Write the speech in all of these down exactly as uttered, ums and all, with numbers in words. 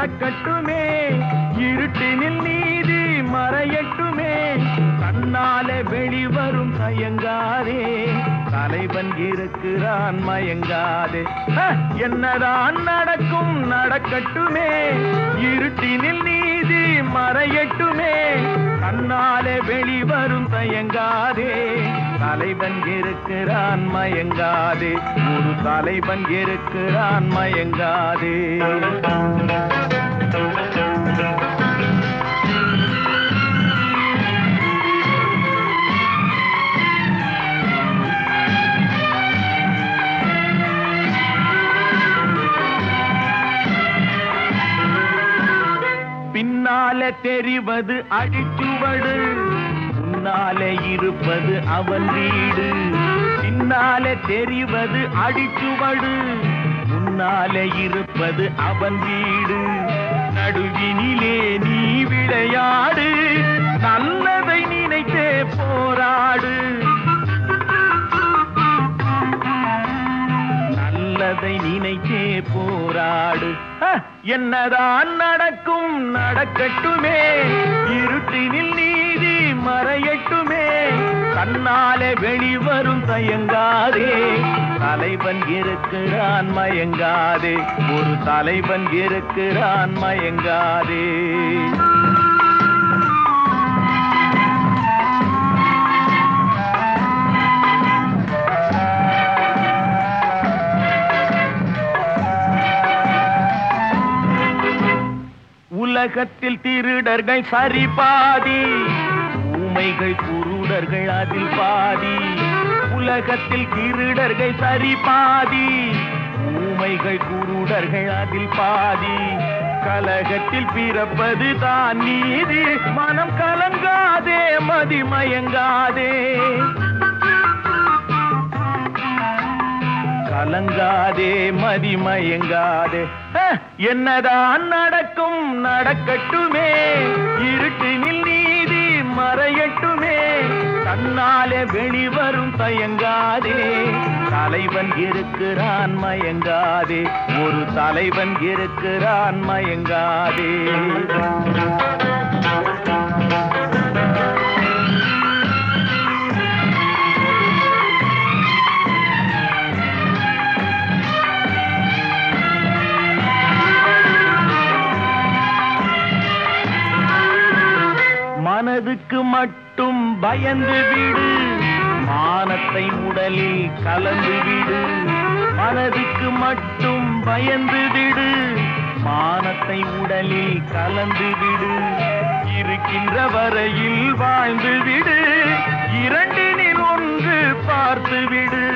நடக்கட்டுமே, இருட்டினில் நீதி மறையட்டுமே, தன்னாலே வெளிவரும் தயங்காதே, தலைவன் இருக்கிறான் மயங்காதே. என்னதான் நடக்கும் நடக்கட்டுமே, இருட்டினில் நீதி மறையட்டுமே, தன்னாலே வெளிவரும் தயங்காதே, தலைவன் இருக்கிறான் மயங்காதே, ஒரு தலைவன் இருக்கிறான் மயங்காதே. பின்னாலே தெரிவது அடிச்சுவடு, முன்னாலே இருப்பது அவன் வீடு. பின்னாலே தெரிவது அடிச்சுவடு, முன்னாலே இருப்பது அவன் வீடு. நடுவினிலே நீ விளையாடு, நல்லதை நினைத்தே போராடு, நல்லதை நினைத்தே போராடு. என்னதான் நடக்கும் நடக்கட்டுமே, இருட்டினில் நீதி மறையட்டுமே, தன்னாலே வெளிவரும் தயங்காதே, தலைவன் இருக்கிறான் மயங்காதே, ஒரு தலைவன் இருக்கிறான் மயங்காதே. உலகத்தில் திருடர்கள் சரி பாதி, ஊமைகள் குருடர்கள் அதில் பாதி. உலகத்தில் திருடர்கள் சரி பாதி, ஊமைகள் குருடர்கள் அதில் பாதி. கலகத்தில் பிறப்பது தான் நீதி, மனம் கலங்காதே மதிமயங்காதே, கலங்காதே மதிமயங்காதே. என்னதான் நடக்கும் நடக்கட்டுமே, இருட்டினில் நீதி மறையட்டுமே, தன்னாலே வெளிவரும் தயங்காதே, தலைவன் இருக்கிறான் மயங்காதே, ஒரு தலைவன் இருக்கிறான் மயங்காதே. மனதுக்கு மட்டும் பயந்து விடு, மானத்தை உடலில் கலந்து விடு. மனதுக்கு மட்டும் பயந்து விடு, மானத்தை உடலில் கலந்து விடு. இருக்கின்ற வரையில் வாழ்ந்து விடு, இரண்டினில் ஒன்று பார்த்து விடு,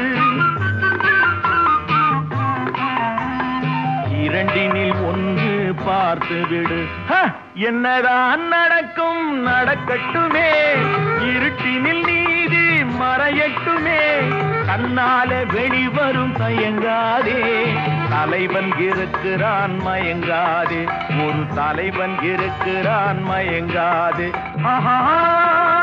இரண்டினில் ஒன்று பார்த்து விடு. என்னதான் நடக்கும் நடக்கட்டுமே, இருட்டினில் நீதி மறையட்டுமே, தன்னாலே வெளிவரும் தயங்காதே, தலைவன் இருக்கிறான் மயங்காதே, ஒரு தலைவன் இருக்கிறான் மயங்காதே. ஆஹா.